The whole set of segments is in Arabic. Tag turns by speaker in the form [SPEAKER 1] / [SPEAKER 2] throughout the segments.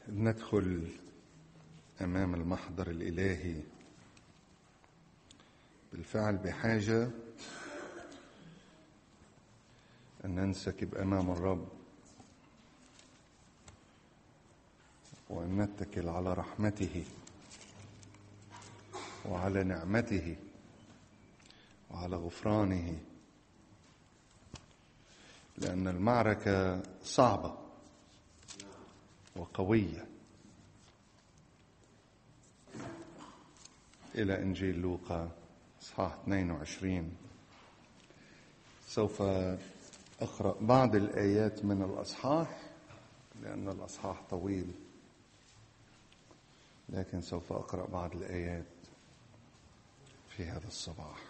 [SPEAKER 1] ندخل أمام المحضر الإلهي بالفعل بحاجة أن ننسكب أمام الرب وأن نتكل على رحمته وعلى نعمته وعلى غفرانه، لأن المعركة صعبة وقوية. إلى إنجيل لوقا إصحاح 22. سوف أقرأ بعض الآيات من الأصحاح لأن الأصحاح طويل، لكن سوف أقرأ بعض الآيات في هذا الصباح.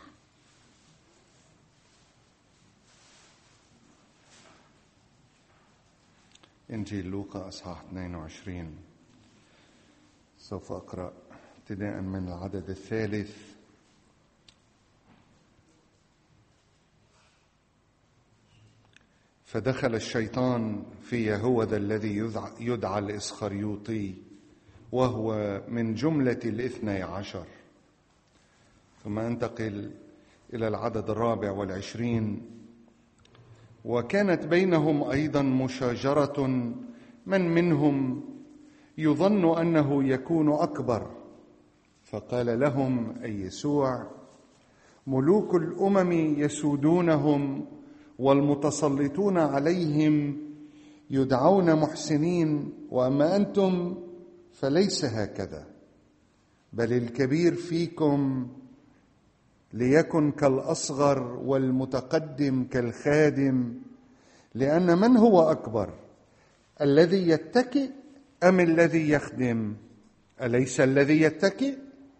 [SPEAKER 1] إنجيل لوقا إصحاح 22. سوف أقرأ ابتداء من العدد 3. فدخل الشيطان في يهوذا الذي يدعى الإسخريوطي، وهو من جملة 12. ثم انتقل إلى العدد 24. وكانت بينهم أيضا مشاجرة من منهم يظن أنه يكون أكبر، فقال لهم أي يسوع: ملوك الأمم يسودونهم والمتسلطون عليهم يدعون محسنين، وأما أنتم فليس هكذا، بل الكبير فيكم ليكن كالأصغر والمتقدم كالخادم. لأن من هو أكبر، الذي يتكئ أم الذي يخدم؟ أليس الذي يتكئ؟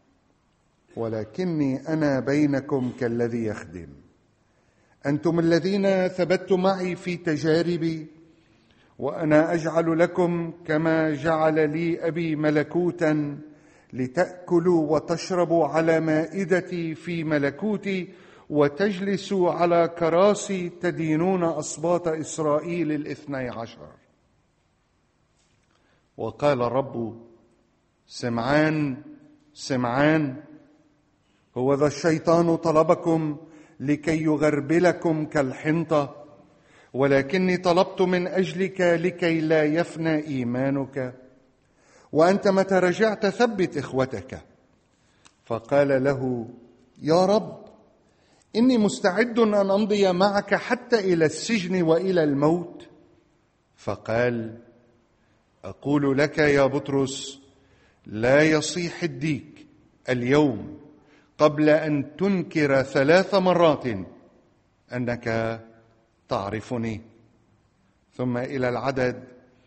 [SPEAKER 1] ولكني أنا بينكم كالذي يخدم. أنتم الذين ثبتم معي في تجاربي، وأنا أجعل لكم كما جعل لي أبي ملكوتا، لتأكلوا وتشربوا على مائدتي في ملكوتي، وتجلسوا على كراسي تدينون أسباط إسرائيل 12. وقال الرب: سمعان سمعان، هو ذا الشيطان طلبكم لكي يغربلكم كالحنطة، ولكني طلبت من أجلك لكي لا يفنى إيمانك، وأنت متى رجعت ثبت إخوتك. فقال له: يا رب، إني مستعد أن أمضي معك حتى إلى السجن وإلى الموت. فقال: أقول لك يا بطرس، لا يصيح الديك اليوم قبل أن تنكر 3 مرات أنك تعرفني. ثم إلى العدد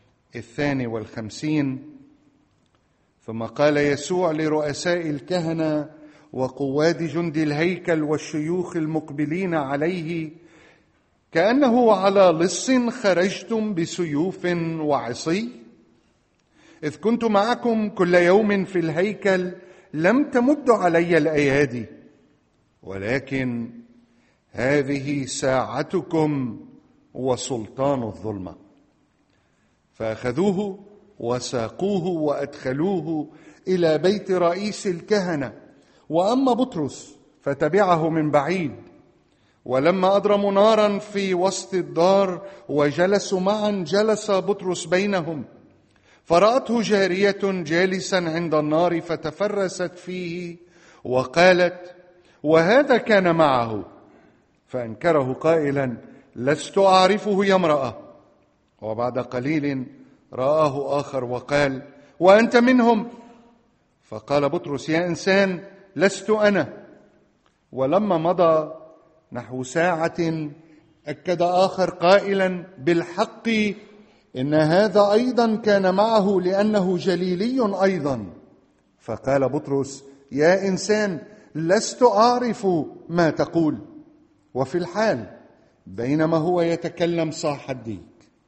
[SPEAKER 1] 52. ثم قال يسوع لرؤساء الكهنة وقواد جند الهيكل والشيوخ المقبلين عليه: كأنه على لص خرجتم بسيوف وعصي؟ إذ كنت معكم كل يوم في الهيكل لم تمدوا علي الأيادي، ولكن هذه ساعتكم وسلطان الظلمة. فأخذوه وساقوه وأدخلوه إلى بيت رئيس الكهنة. وأما بطرس فتبعه من بعيد. ولما أضرموا نارا في وسط الدار وجلسوا معا، جلس بطرس بينهم، فرأته جارية جالسا عند النار، فتفرست فيه وقالت: وهذا كان معه. فأنكره قائلا: لست أعرفه يا امرأة. وبعد قليل رآه آخر وقال: وأنت منهم؟ فقال بطرس: يا إنسان، لست أنا. ولما مضى نحو ساعة أكد آخر قائلا: بالحق إن هذا أيضا كان معه، لأنه جليلي أيضا. فقال بطرس: يا إنسان، لست أعرف ما تقول. وفي الحال بينما هو يتكلم صاح الديك.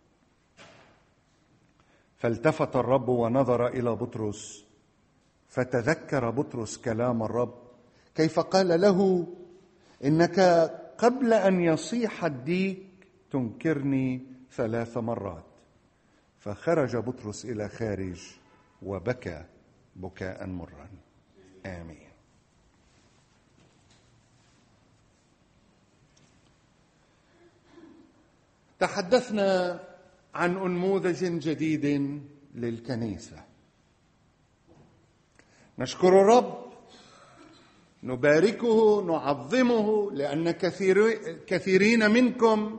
[SPEAKER 1] فالتفت الرب ونظر إلى بطرس، فتذكر بطرس كلام الرب كيف قال له: إنك قبل أن يصيح الديك تنكرني 3 مرات. فخرج بطرس إلى خارج وبكى بكاء مرا. آمين. تحدثنا عن أنموذج جديد للكنيسة. نشكر الرب، نباركه، نعظمه، لأن كثيرين منكم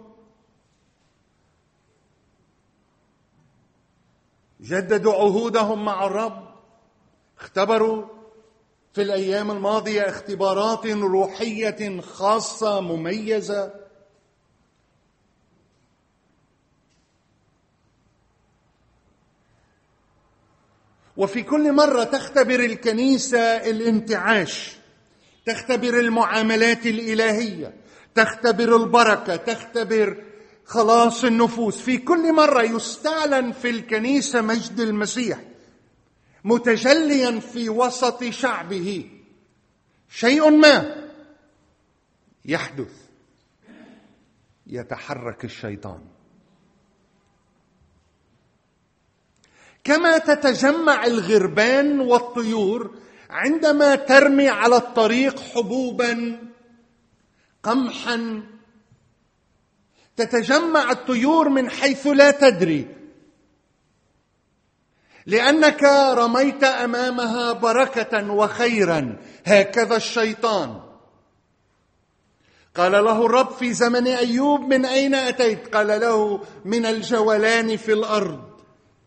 [SPEAKER 1] جددوا عهودهم مع الرب، اختبروا في الأيام الماضية اختبارات روحية خاصة مميزة. وفي كل مرة تختبر الكنيسة الانتعاش، تختبر المعاملات الإلهية، تختبر البركة، تختبر خلاص النفوس. في كل مرة يستعلن في الكنيسة مجد المسيح متجليا في وسط شعبه. شيء ما يحدث، يتحرك الشيطان. كما تتجمع الغربان والطيور عندما ترمي على الطريق حبوبا قمحا، تتجمع الطيور من حيث لا تدري، لأنك رميت أمامها بركة وخيرا. هكذا الشيطان. قال له الرب في زمن أيوب: من أين أتيت؟ قال له: من الجولان في الأرض.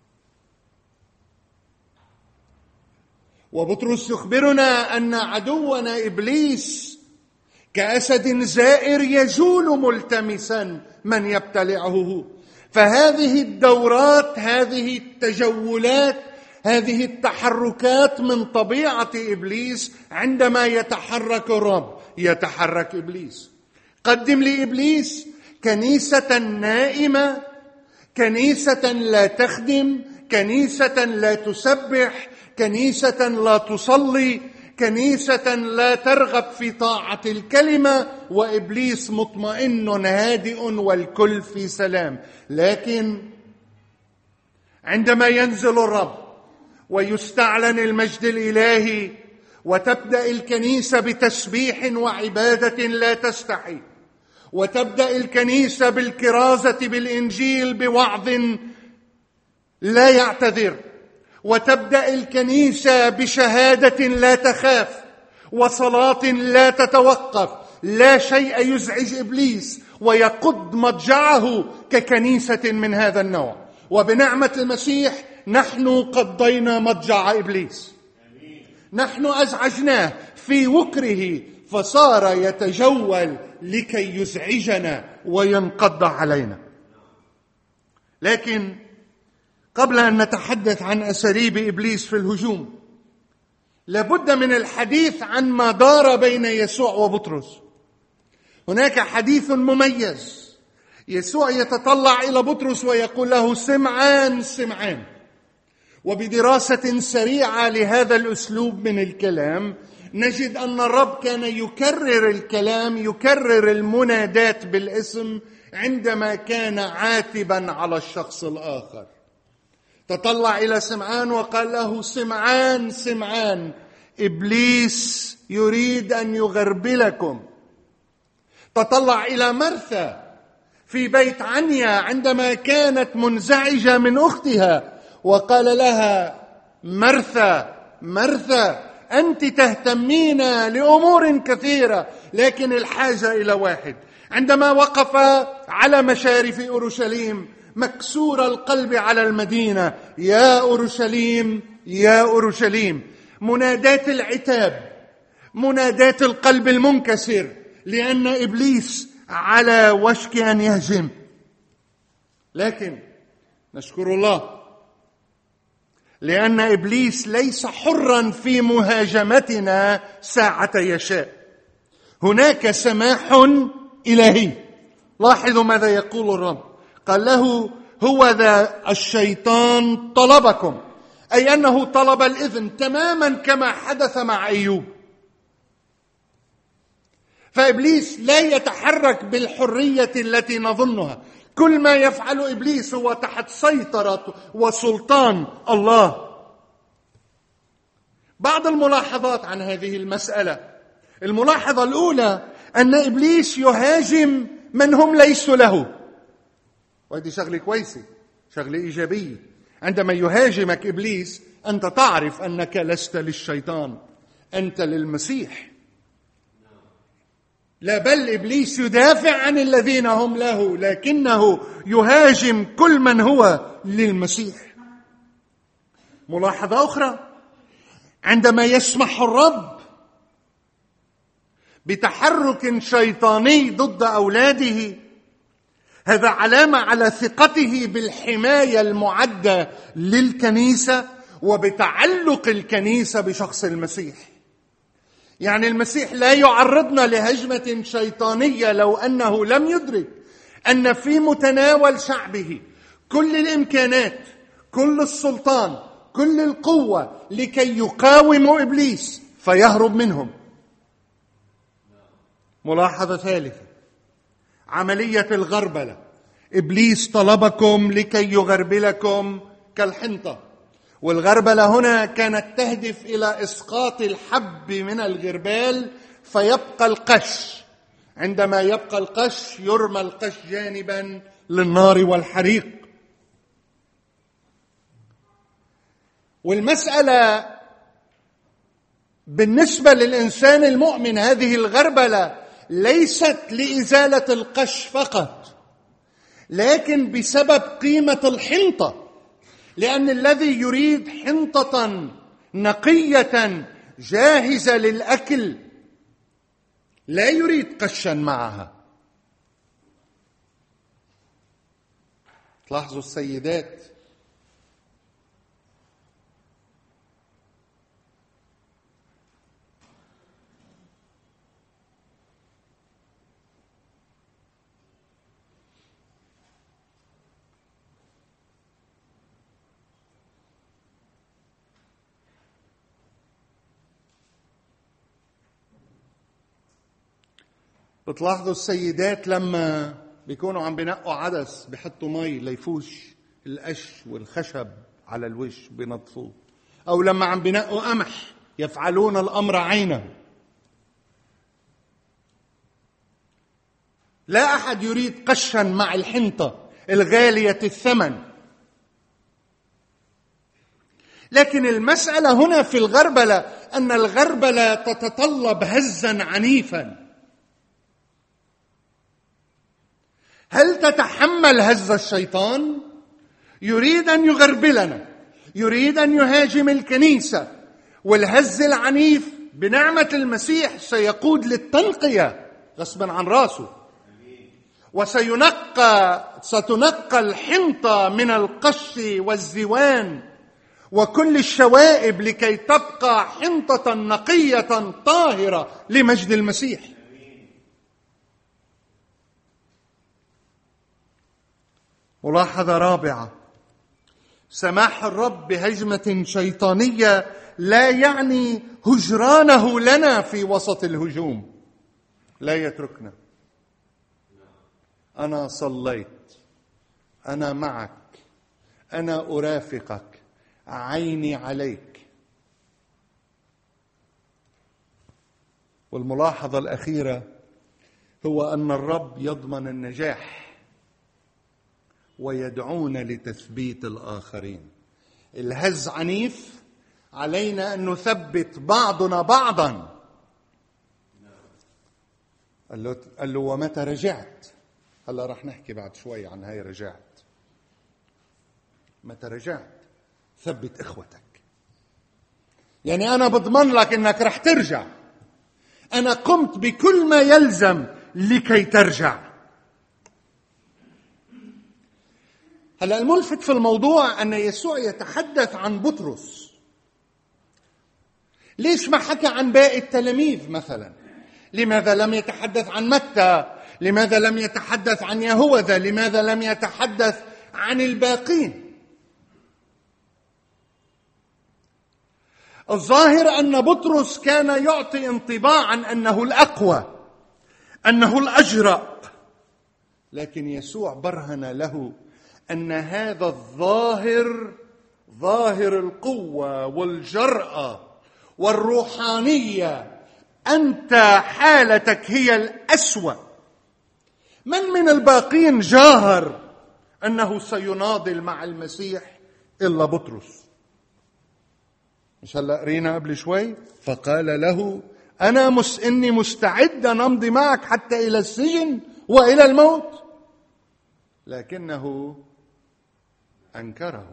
[SPEAKER 1] وبطرس يخبرنا أن عدونا إبليس كأسد زائر يجول ملتمسا من يبتلعه. فهذه الدورات، هذه التجولات، هذه التحركات من طبيعة إبليس. عندما يتحرك الرب يتحرك إبليس. قدم لإبليس كنيسة نائمة، كنيسة لا تخدم، كنيسة لا تسبح، كنيسة لا تصلي، كنيسة لا ترغب في طاعة الكلمة، وإبليس مطمئن هادئ والكل في سلام. لكن عندما ينزل الرب ويستعلن المجد الإلهي وتبدأ الكنيسة بتسبيح وعبادة لا تستحي، وتبدأ الكنيسة بالكرازة بالإنجيل بوعظ لا يعتذر، وتبدأ الكنيسة بشهادة لا تخاف وصلاة لا تتوقف، لا شيء يزعج إبليس ويقض مضجعه ككنيسة من هذا النوع. وبنعمة المسيح نحن قضينا مضجع إبليس. نحن أزعجناه في وكره فصار يتجول لكي يزعجنا وينقض علينا. لكن قبل أن نتحدث عن أساليب إبليس في الهجوم، لابد من الحديث عن ما دار بين يسوع وبطرس. هناك حديث مميز. يسوع يتطلع إلى بطرس ويقول له: سمعان سمعان. وبدراسة سريعة لهذا الأسلوب من الكلام نجد أن الرب كان يكرر الكلام، يكرر المنادات بالاسم عندما كان عاتبا على الشخص الآخر. تطلع إلى سمعان وقال له: سمعان سمعان، إبليس يريد أن يغربلكم. تطلع إلى مرثا في بيت عنيا عندما كانت منزعجة من أختها وقال لها: مرثا مرثا، أنت تهتمين لأمور كثيرة لكن الحاجة إلى واحد. عندما وقف على مشارف أورشليم مكسور القلب على المدينة: يا أورشليم يا أورشليم. منادات العتاب، منادات القلب المنكسر، لأن إبليس على وشك أن يهجم. لكن نشكر الله لأن إبليس ليس حرا في مهاجمتنا ساعة يشاء. هناك سماح إلهي. لاحظوا ماذا يقول الرب. قال له: هو ذا الشيطان طلبكم، أي أنه طلب الإذن تماما كما حدث مع أيوب. فإبليس لا يتحرك بالحرية التي نظنها. كل ما يفعله إبليس هو تحت سيطرة وسلطان الله. بعض الملاحظات عن هذه المسألة. الملاحظة الأولى أن إبليس يهاجم من هم ليسوا له، وهذه شغلة كويسة، شغلة إيجابية. عندما يهاجمك إبليس أنت تعرف أنك لست للشيطان، أنت للمسيح. لا بل إبليس يدافع عن الذين هم له، لكنه يهاجم كل من هو للمسيح. ملاحظة أخرى، عندما يسمح الرب بتحرك شيطاني ضد أولاده، هذا علامة على ثقته بالحماية المعدة للكنيسة وبتعلق الكنيسة بشخص المسيح. يعني المسيح لا يعرضنا لهجمة شيطانية لو أنه لم يدرك أن في متناول شعبه كل الإمكانات، كل السلطان، كل القوة لكي يقاوموا إبليس فيهرب منهم. ملاحظة ثالثة، عملية الغربلة. إبليس طلبكم لكي يغربلكم كالحنطة، والغربلة هنا كانت تهدف إلى إسقاط الحب من الغربال فيبقى القش. عندما يبقى القش يرمى القش جانبا للنار والحريق. والمسألة بالنسبة للإنسان المؤمن، هذه الغربلة ليست لإزالة القش فقط، لكن بسبب قيمة الحنطة، لأن الذي يريد حنطة نقية جاهزة للأكل لا يريد قشا معها. تلاحظوا السيدات بتلاحظوا السيدات لما بيكونوا عم بنقوا عدس بحطوا مي ليفوش القش والخشب على الوش بنظفوه، أو لما عم بنقوا قمح يفعلون الأمر عينه. لا أحد يريد قشا مع الحنطة الغالية الثمن. لكن المسألة هنا في الغربلة أن الغربلة تتطلب هزا عنيفا. هل تتحمل هز الشيطان؟ يريد أن يغربلنا، يريد أن يهاجم الكنيسة، والهز العنيف بنعمة المسيح سيقود للتنقية غصبا عن راسه، ستنقى الحنطة من القش والزوان وكل الشوائب لكي تبقى حنطة نقية طاهرة لمجد المسيح. ملاحظة رابعة، سماح الرب بهجمة شيطانية لا يعني هجرانه لنا في وسط الهجوم، لا يتركنا. أنا صليت، أنا معك، أنا أرافقك، عيني عليك. والملاحظة الأخيرة هو أن الرب يضمن النجاح ويدعونا لتثبيت الآخرين. الهز عنيف، علينا أن نثبت بعضنا بعضا. قال له ومتى رجعت؟ هلا رح نحكي بعد شوي عن هاي رجعت. متى رجعت ثبت إخوتك. يعني أنا بضمن لك أنك رح ترجع، أنا قمت بكل ما يلزم لكي ترجع. هلا الملفت في الموضوع أن يسوع يتحدث عن بطرس. ليش ما حكى عن باقي التلاميذ مثلا؟ لماذا لم يتحدث عن متى؟ لماذا لم يتحدث عن يهوذا؟ لماذا لم يتحدث عن الباقين؟ الظاهر أن بطرس كان يعطي انطباعا أنه الأقوى، أنه الأجرأ، لكن يسوع برهن له أن هذا الظاهر، ظاهر القوة والجرأة والروحانية، أنت حالتك هي الأسوأ. من الباقين جاهر أنه سيناضل مع المسيح إلا بطرس؟ مش هلأ قرينا قبل شوي فقال له إني مستعد أن أمضي معك حتى إلى السجن وإلى الموت، لكنه أنكره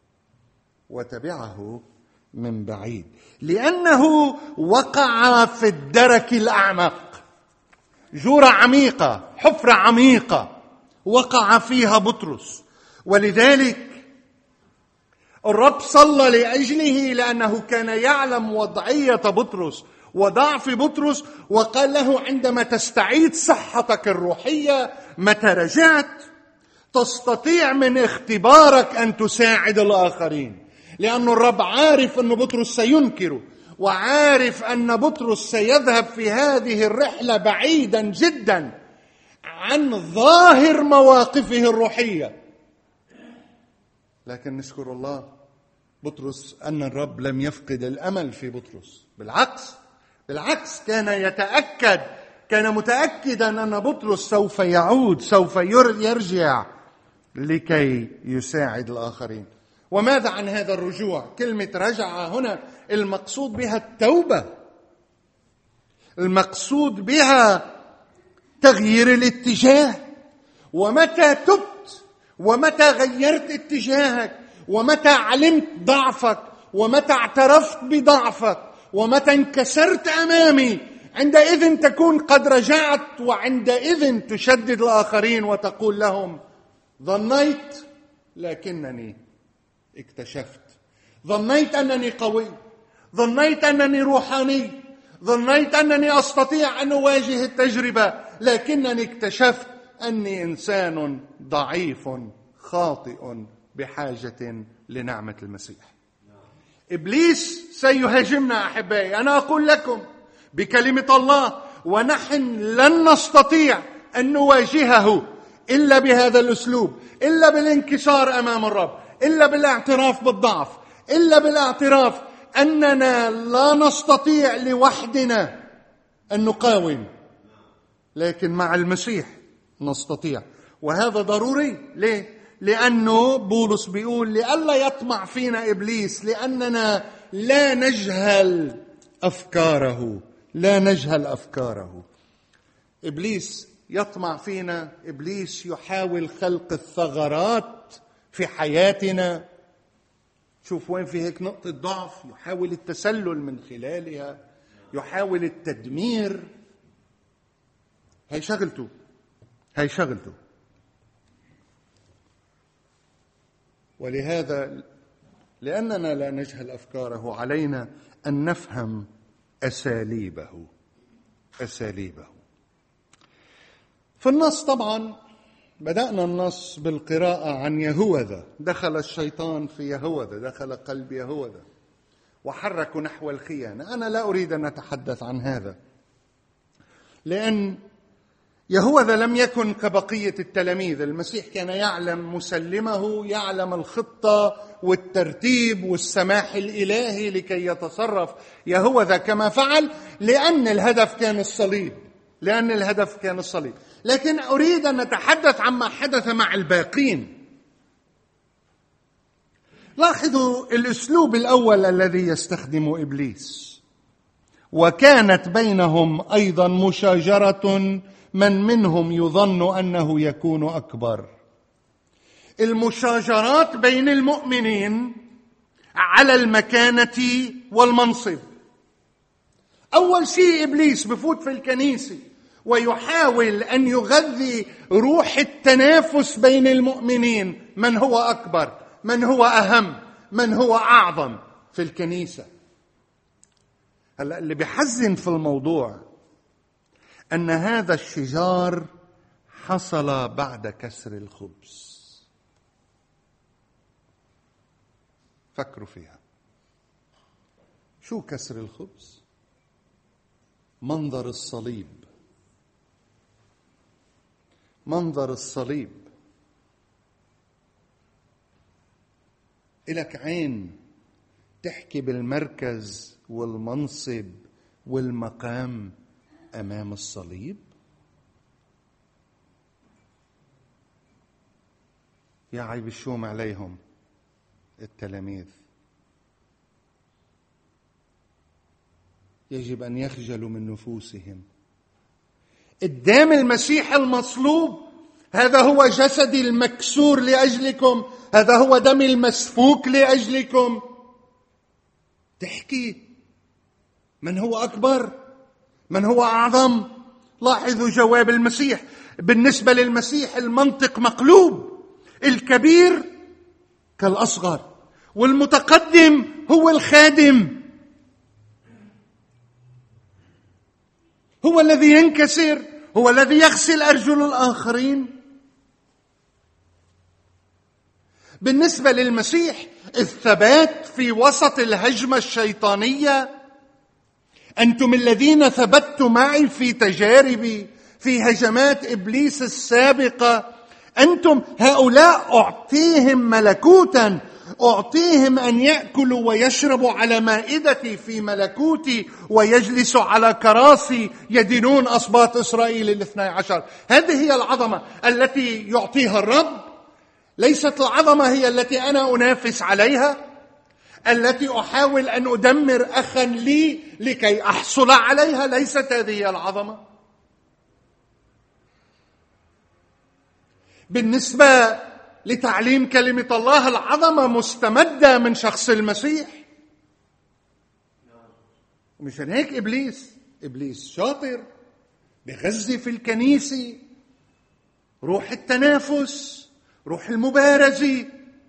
[SPEAKER 1] وتبعه من بعيد، لأنه وقع في الدرك الأعمق. جورة عميقة، حفرة عميقة وقع فيها بطرس، ولذلك الرب صلى لأجله، لأنه كان يعلم وضعية بطرس وضعف بطرس، وقال له عندما تستعيد صحتك الروحية متى رجعت تستطيع من اختبارك أن تساعد الآخرين، لأن الرب عارف أن بطرس سينكره، وعارف أن بطرس سيذهب في هذه الرحلة بعيدا جدا عن ظاهر مواقفه الروحية. لكن نشكر الله بطرس أن الرب لم يفقد الأمل في بطرس، بالعكس كان متأكدا أن بطرس سوف يعود، سوف يرجع لكي يساعد الآخرين. وماذا عن هذا الرجوع؟ كلمة رجع هنا المقصود بها التوبة، المقصود بها تغيير الاتجاه. ومتى تبت ومتى غيرت اتجاهك ومتى علمت ضعفك ومتى اعترفت بضعفك ومتى انكسرت أمامي، عندئذ تكون قد رجعت، وعندئذ تشدد الآخرين وتقول لهم ظنيت لكنني اكتشفت، ظنيت أنني قوي، ظنيت أنني روحاني، ظنيت أنني أستطيع أن أواجه التجربة، لكنني اكتشفت أني إنسان ضعيف خاطئ بحاجة لنعمة المسيح. إبليس سيهاجمنا أحبائي، أنا أقول لكم بكلمة الله، ونحن لن نستطيع أن نواجهه إلا بهذا الأسلوب، إلا بالانكسار أمام الرب، إلا بالاعتراف بالضعف، إلا بالاعتراف أننا لا نستطيع لوحدنا أن نقاوم، لكن مع المسيح نستطيع. وهذا ضروري. ليه؟ لأنه بولس بيقول لئلا يطمع فينا إبليس، لأننا لا نجهل أفكاره. إبليس يطمع فينا، إبليس يحاول خلق الثغرات في حياتنا. شوف وين في هيك نقطة ضعف، يحاول التسلل من خلالها، يحاول التدمير. هي شغلته. ولهذا لأننا لا نجهل أفكاره علينا أن نفهم أساليبه. في النص طبعا بدأنا النص بالقراءة عن يهوذا. دخل الشيطان في يهوذا، دخل قلب يهوذا وحرك نحو الخيانة. أنا لا أريد أن أتحدث عن هذا، لأن يهوذا لم يكن كبقية التلاميذ. المسيح كان يعلم مسلمه، يعلم الخطة والترتيب والسماح الإلهي لكي يتصرف يهوذا كما فعل، لأن الهدف كان الصليب. لكن أريد أن نتحدث عما حدث مع الباقين. لاحظوا الأسلوب الأول الذي يستخدم إبليس. وكانت بينهم أيضا مشاجرة، من منهم يظن أنه يكون أكبر. المشاجرات بين المؤمنين على المكانة والمنصب. أول شيء إبليس بفوت في الكنيسة ويحاول أن يغذي روح التنافس بين المؤمنين، من هو أكبر، من هو أهم، من هو أعظم في الكنيسة. هلأ اللي بيحزن في الموضوع أن هذا الشجار حصل بعد كسر الخبز. فكروا فيها. شو كسر الخبز؟ منظر الصليب، منظر الصليب. إلك عين تحكي بالمركز والمنصب والمقام أمام الصليب؟ يا عيب الشوم عليهم التلاميذ. يجب أن يخجلوا من نفوسهم قدام المسيح المصلوب. هذا هو جسدي المكسور لأجلكم، هذا هو دمي المسفوك لأجلكم. تحكي من هو أكبر، من هو أعظم. لاحظوا جواب المسيح. بالنسبة للمسيح المنطق مقلوب، الكبير كالأصغر والمتقدم هو الخادم، هو الذي ينكسر، هو الذي يغسل أرجل الآخرين. بالنسبة للمسيح الثبات في وسط الهجمة الشيطانية. أنتم الذين ثبتوا معي في تجاربي، في هجمات إبليس السابقة. أنتم هؤلاء أعطيهم ملكوتا، أعطيهم أن يأكلوا ويشربوا على مائدتي في ملكوتي ويجلسوا على كراسي يدينون أسباط إسرائيل 12. هذه هي العظمة التي يعطيها الرب. ليست العظمة هي التي أنا أنافس عليها، التي أحاول أن أدمر أخا لي لكي أحصل عليها. ليست هذه هي العظمة. بالنسبة لتعليم كلمة الله، العظمة مستمدة من شخص المسيح. ومشان هيك إبليس شاطر، بغذي في الكنيسة روح التنافس، روح المبارزة.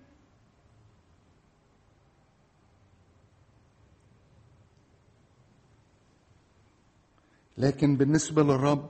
[SPEAKER 1] لكن بالنسبة للرب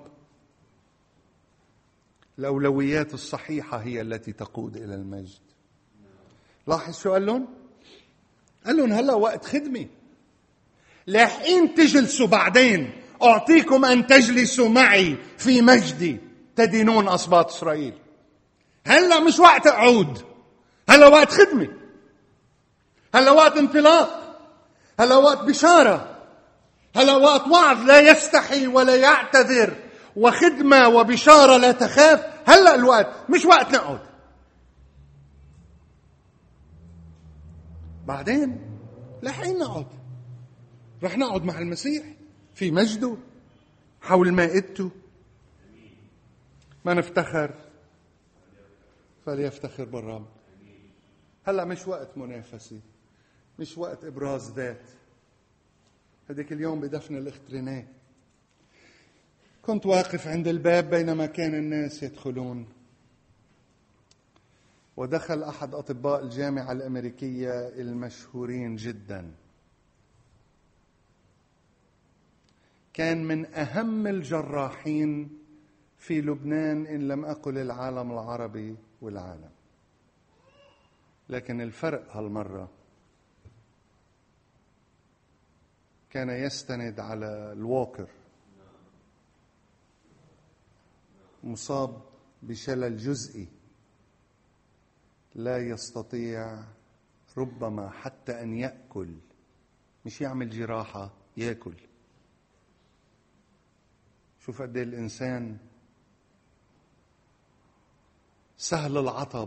[SPEAKER 1] الأولويات الصحيحة هي التي تقود إلى المجد. لاحظ شو قال لهم؟ قال لهم هلأ وقت خدمة، لاحقين تجلسوا بعدين أعطيكم أن تجلسوا معي في مجدي تدينون أسباط إسرائيل. هلأ مش وقت أعود، هلأ وقت خدمة، هلأ وقت انطلاق، هلأ وقت بشارة، هلأ وقت وعظ لا يستحي ولا يعتذر، وخدمة وبشارة لا تخاف. هلأ الوقت، مش وقت نقعد. بعدين لاحقين نقعد، رح نقعد مع المسيح في مجده حول مائدته. ما نفتخر فليفتخر بالرب. هلأ مش وقت منافسة، مش وقت إبراز ذات. هذيك اليوم بدفن الأخت رينيه كنت واقف عند الباب بينما كان الناس يدخلون، ودخل أحد أطباء الجامعة الأمريكية المشهورين جدا. كان من أهم الجراحين في لبنان إن لم أقل العالم العربي والعالم. لكن الفرق هالمرة كان يستند على الووكر، مصاب بشلل جزئي لا يستطيع ربما حتى أن يأكل، مش يعمل جراحة، يأكل. شوف قد ايه الإنسان سهل العطب.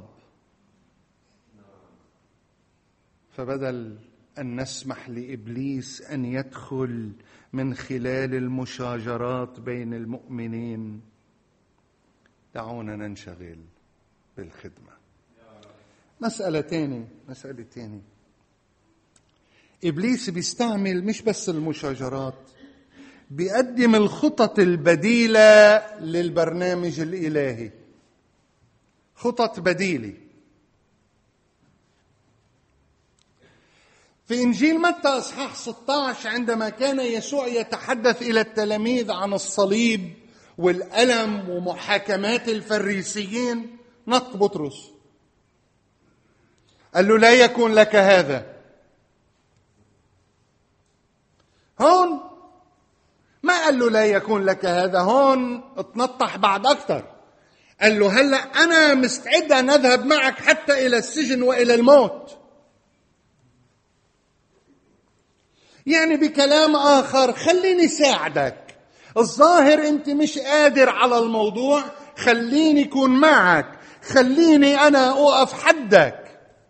[SPEAKER 1] فبدل أن نسمح لإبليس أن يدخل من خلال المشاجرات بين المؤمنين، دعونا ننشغل بالخدمة. مسألة تانية. إبليس بيستعمل مش بس المشاجرات، بيقدم الخطط البديلة للبرنامج الإلهي. خطط بديلة. في إنجيل متى أصحاح 16 عندما كان يسوع يتحدث إلى التلاميذ عن الصليب والألم ومحاكمات الفريسيين، نط بطرس قال له لا يكون لك هذا. هون ما قال له لا يكون لك هذا، هون اتنطح بعد أكثر. قال له هلأ أنا مستعد أن أذهب معك حتى إلى السجن وإلى الموت. يعني بكلام آخر خليني ساعدك، الظاهر أنت مش قادر على الموضوع، خليني أكون معك، خليني أنا أقف حدك.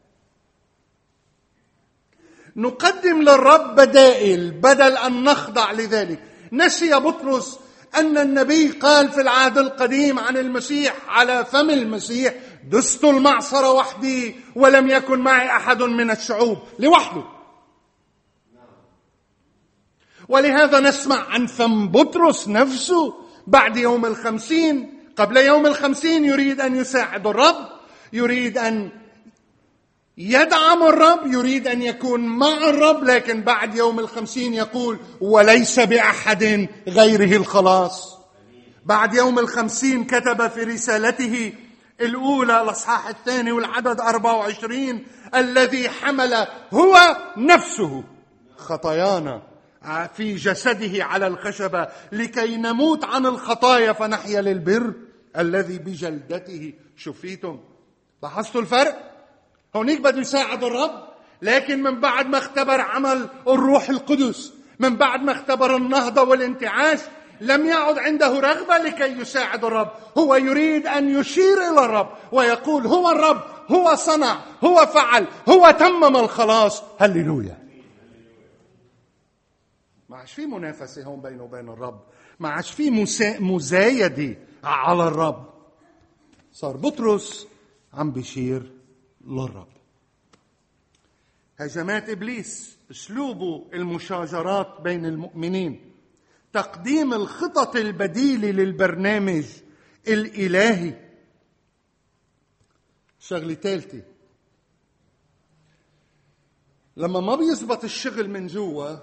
[SPEAKER 1] نقدم للرب بدائل بدل أن نخضع لذلك. نسي بطرس أن النبي قال في العهد القديم عن المسيح على فم المسيح: دست المعصرة وحدي ولم يكن معي أحد من الشعوب، لوحده. ولهذا نسمع عن فم بطرس نفسه بعد يوم 50. قبل يوم 50 يريد أن يساعد الرب، يريد أن يدعم الرب، يريد أن يكون مع الرب، لكن بعد يوم 50 يقول: وليس بأحد غيره الخلاص. بعد يوم 50 كتب في رسالته الأولى الأصحاح 2 والعدد 24: الذي حمل هو نفسه خطايانا في جسده على الخشبة لكي نموت عن الخطايا فنحيا للبر الذي بجلدته شفيتم. لاحظتوا الفرق؟ هونيك بده يساعد الرب، لكن من بعد ما اختبر عمل الروح القدس، من بعد ما اختبر النهضة والانتعاش، لم يعد عنده رغبة لكي يساعد الرب. هو يريد أن يشير إلى الرب ويقول: هو الرب، هو صنع، هو فعل، هو تمم الخلاص. هللويا. ما عادش في منافسة هون بينه وبين الرب، ما عادش في مزايدة على الرب. صار بطرس عم بيشير للرب. هجمات إبليس، أسلوبه المشاجرات بين المؤمنين، تقديم الخطط البديلة للبرنامج الإلهي. شغلة ثالثة، لما ما بيزبط الشغل من جوا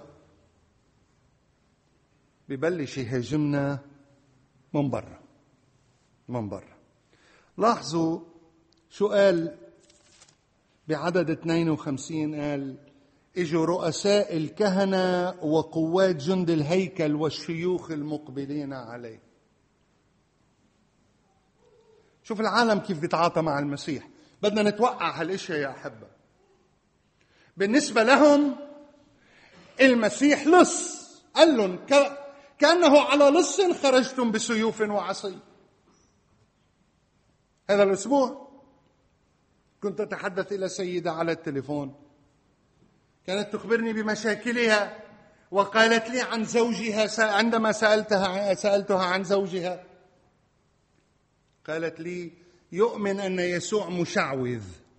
[SPEAKER 1] ببلش يهاجمنا من برا. من برا. لاحظوا شو قال بعدد 52. قال: اجوا رؤساء الكهنة وقوات جند الهيكل والشيوخ المقبلين عليه. شوف العالم كيف بيتعاطى مع المسيح. بدنا نتوقع هالاشياء يا أحبة. بالنسبة لهم المسيح لص، قال لهم كأنه على لص خرجتم بسيوف وعصي. هذا الأسبوع كنت أتحدث إلى سيدة على التليفون، كانت تخبرني بمشاكلها، وقالت لي عن زوجها. عندما سألتها عن زوجها قالت لي: يؤمن أن يسوع مشعوذ.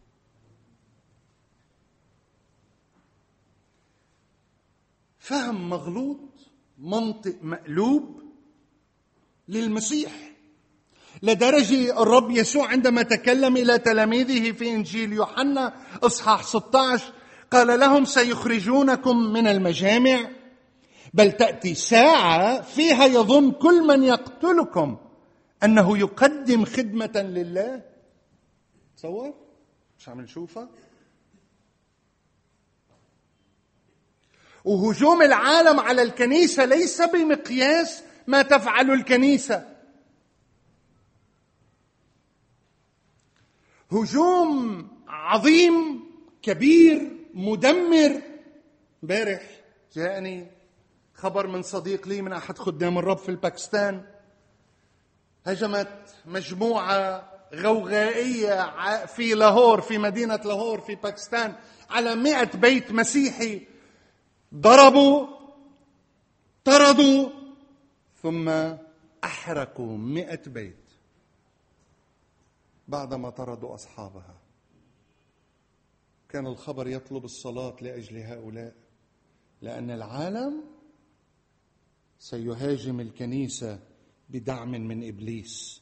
[SPEAKER 1] فهم مغلوط، منطق مقلوب للمسيح، لدرجة الرب يسوع عندما تكلم إلى تلاميذه في إنجيل يوحنا إصحاح 16 قال لهم: سيخرجونكم من المجامع، بل تأتي ساعة فيها يظن كل من يقتلكم أنه يقدم خدمة لله. تصور مش عم نشوفها؟ وهجوم العالم على الكنيسة ليس بمقياس ما تفعل الكنيسة. هجوم عظيم كبير مدمر. امبارح جاءني خبر من صديق لي من أحد خدام الرب في الباكستان. هجمت مجموعة غوغائية في لاهور، في مدينة لاهور في باكستان، على 100 بيت مسيحي. ضربوا، طردوا، ثم أحرقوا 100 بيت بعدما طردوا أصحابها. كان الخبر يطلب الصلاة لأجل هؤلاء، لأن العالم سيهاجم الكنيسة بدعم من إبليس.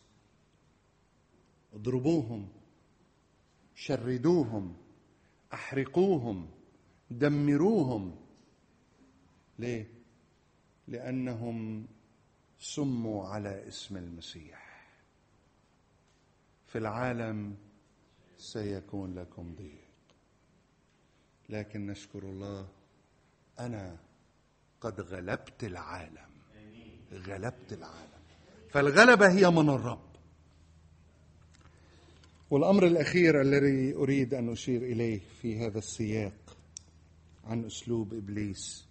[SPEAKER 1] اضربوهم، شردوهم، أحرقوهم، دمروهم. ليه؟ لأنهم سموا على اسم المسيح. في العالم سيكون لكم ضيق، لكن نشكر الله أنا قد غلبت العالم. غلبت العالم. فالغلبة هي من الرب. والأمر الأخير الذي أريد أن أشير إليه في هذا السياق عن أسلوب إبليس.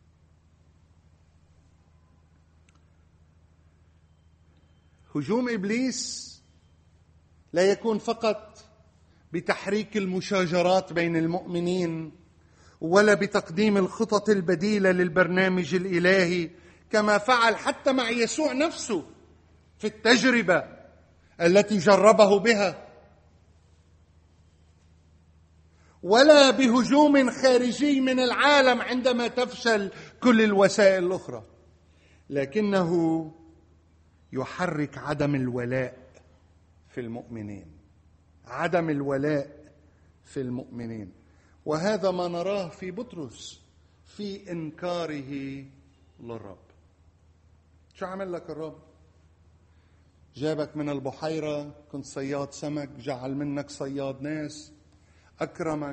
[SPEAKER 1] هجوم إبليس لا يكون فقط بتحريك المشاجرات بين المؤمنين ولا بتقديم الخطط البديلة للبرنامج الإلهي كما فعل حتى مع يسوع نفسه في التجربة التي جربه بها، ولا بهجوم خارجي من العالم عندما تفشل كل الوسائل الأخرى، لكنه يحرك عدم الولاء في المؤمنين، عدم الولاء في المؤمنين. وهذا ما نراه في بطرس في إنكاره للرب. شو عمل لك الرب؟ جابك من البحيرة، كنت صياد سمك، جعل منك صياد ناس، أكرمك،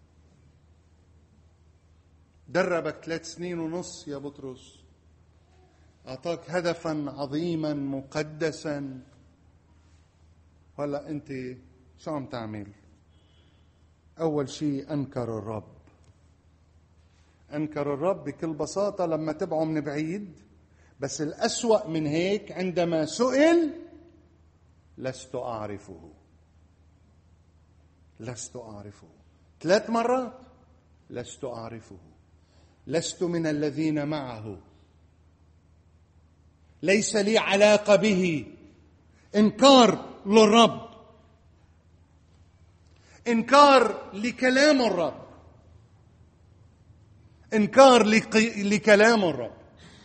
[SPEAKER 1] دربك 3 سنين ونص يا بطرس، أعطاك هدفا عظيما مقدسا. هلأ أنت شو عم تعمل؟ أول شيء أنكر الرب. أنكر الرب بكل بساطة لما تبعه من بعيد، بس الأسوأ من هيك عندما سئل لست أعرفه. لست أعرفه 3 مرات، لست أعرفه، لست من الذين معه، ليس لي علاقة به. إنكار للرب، إنكار لكلام الرب، إنكار لكلام الرب.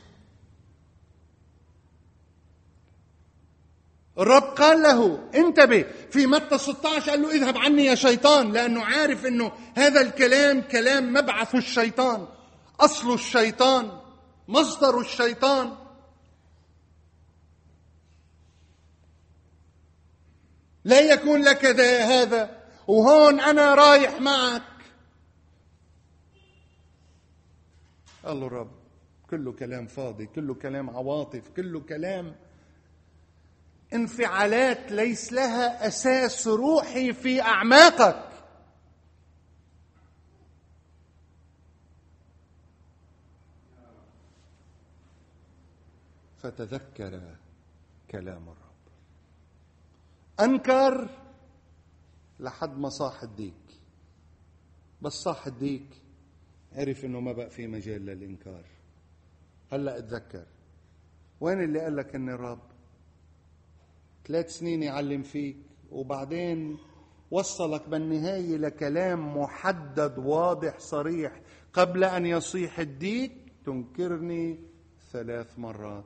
[SPEAKER 1] الرب قال له انتبه في متى 16، قال له اذهب عني يا شيطان، لأنه عارف أنه هذا الكلام كلام مبعث الشيطان، أصل الشيطان، مصدر الشيطان. لا يكون لك هذا، وهون أنا رايح معك. قال له الرب كله كلام فاضي، كله كلام عواطف، كله كلام انفعالات ليس لها أساس روحي في أعماقك. فتذكر كلام الرب. أنكر لحد ما صاح الديك، بس صاح الديك عرف إنه ما بقى في مجال للإنكار. هلأ اتذكر وين اللي قال لك إن الرب 3 سنين يعلم فيك، وبعدين وصلك بالنهاية لكلام محدد واضح صريح، قبل أن يصيح الديك تنكرني 3 مرات.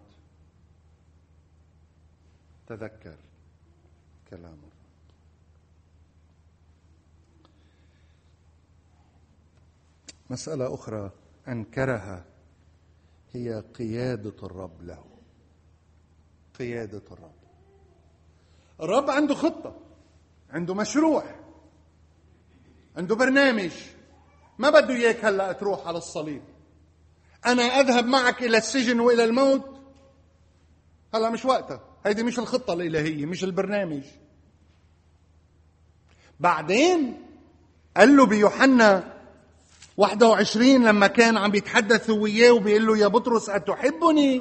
[SPEAKER 1] تذكر كلام الرب. مسألة أخرى أنكرها هي قيادة الرب له. قيادة الرب. الرب عنده خطة، عنده مشروع، عنده برنامج. ما بده إياك هلأ تروح على الصليب، أنا أذهب معك إلى السجن وإلى الموت. هلأ مش وقتها، هيدي مش الخطة الإلهية، مش البرنامج. بعدين قال له بيوحنا 21 لما كان عم يتحدث وياه وبيقول له يا بطرس أتحبني؟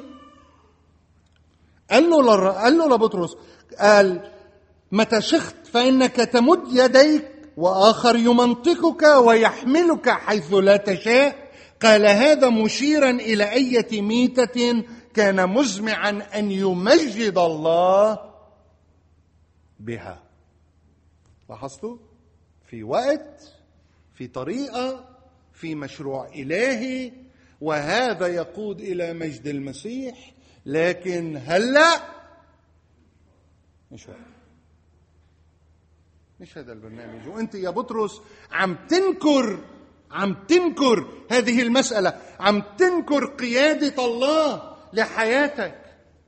[SPEAKER 1] قال له لبطرس، قال متى شخت فإنك تمد يديك وآخر يمنطقك ويحملك حيث لا تشاء. قال هذا مشيرا إلى أية ميتة كان مزمعا أن يمجد الله بها. لاحظتوا؟ في وقت، في طريقة، في مشروع إلهي، وهذا يقود إلى مجد المسيح. لكن هلأ مش هذا، مش هذا البرنامج. وأنت يا بطرس عم تنكر هذه المسألة، عم تنكر قيادة الله لحياتك.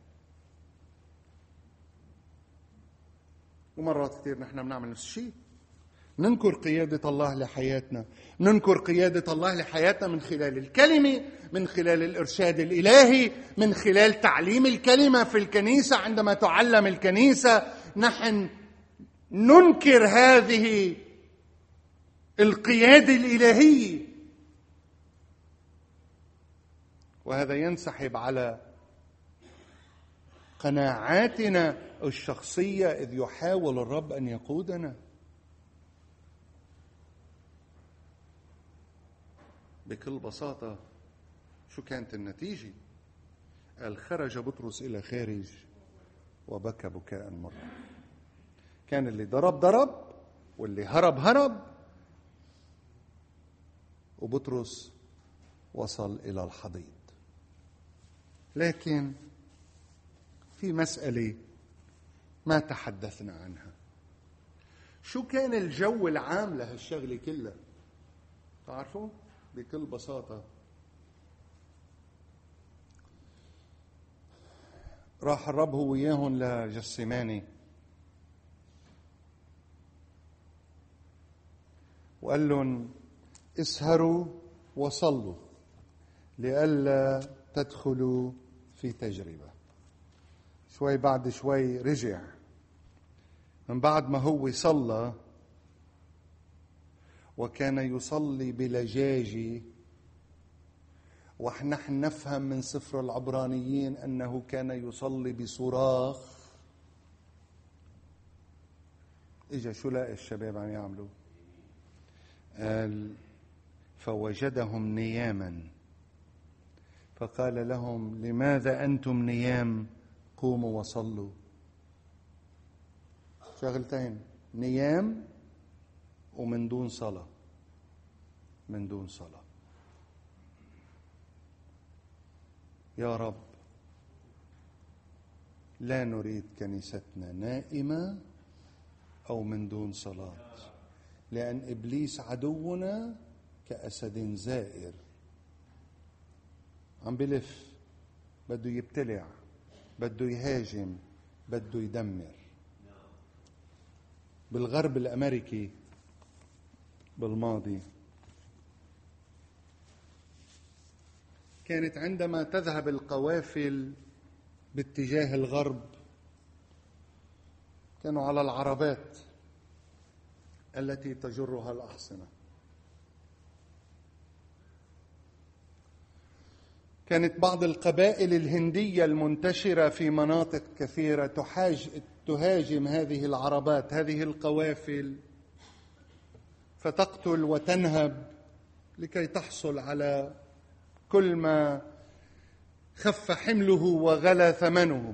[SPEAKER 1] ومرات كثير نحن بنعمل نفس الشيء، ننكر قيادة الله لحياتنا، ننكر قيادة الله لحياتنا من خلال الكلمة، من خلال الإرشاد الإلهي، من خلال تعليم الكلمة في الكنيسة. عندما تعلم الكنيسة نحن ننكر هذه القيادة الإلهية، وهذا ينسحب على قناعاتنا الشخصية إذ يحاول الرب أن يقودنا. بكل بساطة شو كانت النتيجة؟ قال خرج بطرس إلى خارج وبكى بكاء مرا. كان اللي ضرب واللي هرب، وبطرس وصل إلى الحضيض. لكن في مسألة ما تحدثنا عنها. شو كان الجو العام لهالشغلة كلها؟ تعرفوا؟ بكل بساطة راح الرب هو وياهم لجسماني وقال لهم اسهروا وصلوا لئلا تدخلوا في تجربة. شوي بعد شوي رجع من بعد ما هو صلى، وكان يصلي بلجاجة، ونحن نفهم من سفر العبرانيين أنه كان يصلي بصراخ. إجا شو لاقي الشباب عم يعملوا؟ قال فوجدهم نياما فقال لهم لماذا أنتم نيام؟ قوموا وصلوا. شغلتين، نيام ومن دون صلاة. من دون صلاة. يا رب لا نريد كنيستنا نائمة أو من دون صلاة، لأن إبليس عدونا كأسد زائر عم بلف، بده يبتلع، بده يهاجم، بده يدمر. بالغرب الأمريكي بالماضي كانت عندما تذهب القوافل باتجاه الغرب كانوا على العربات التي تجرها الأحصنة. كانت بعض القبائل الهندية المنتشرة في مناطق كثيرة تهاجم هذه العربات، هذه القوافل، فتقتل وتنهب لكي تحصل على كل ما خف حمله وغلى ثمنه.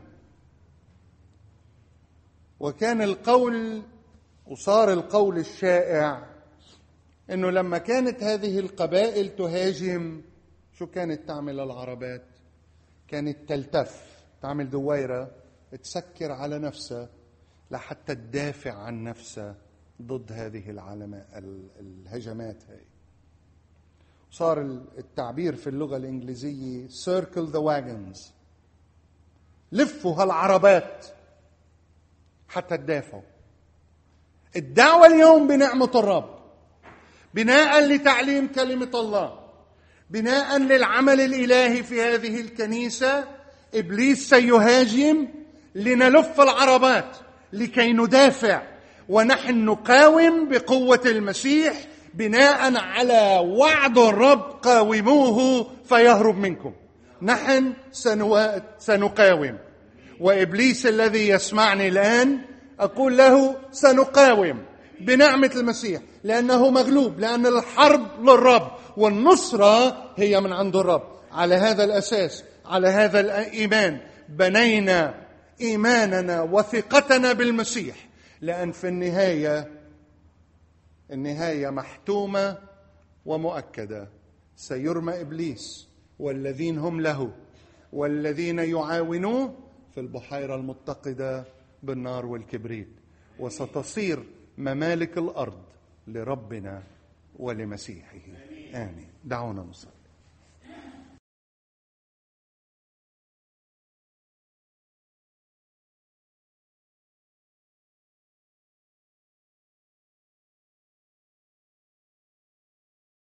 [SPEAKER 1] وكان القول وصار القول الشائع انه لما كانت هذه القبائل تهاجم، شو كانت تعمل العربات؟ كانت تلتف، تعمل دويرة تسكر على نفسها لحتى تدافع عن نفسها ضد هذه الهجمات هاي. صار التعبير في اللغة الإنجليزية circle the wagons، لفوا هالعربات حتى تدافعوا. الدعوة اليوم بنعمة الرب، بناء لتعليم كلمة الله، بناء للعمل الإلهي في هذه الكنيسة، إبليس سيهاجم لنلف العربات لكي ندافع، ونحن نقاوم بقوة المسيح بناء على وعد الرب قاوموه فيهرب منكم. نحن سنقاوم، وإبليس الذي يسمعني الآن أقول له سنقاوم بنعمة المسيح، لأنه مغلوب، لأن الحرب للرب والنصرة هي من عند الرب. على هذا الأساس، على هذا الإيمان بنينا إيماننا وثقتنا بالمسيح، لأن في النهاية محتومة ومؤكدة، سيرمى إبليس والذين هم له والذين يعاونوه في البحيرة المتقدة بالنار والكبريت، وستصير ممالك الأرض لربنا ولمسيحه. آمين. دعونا نصلي.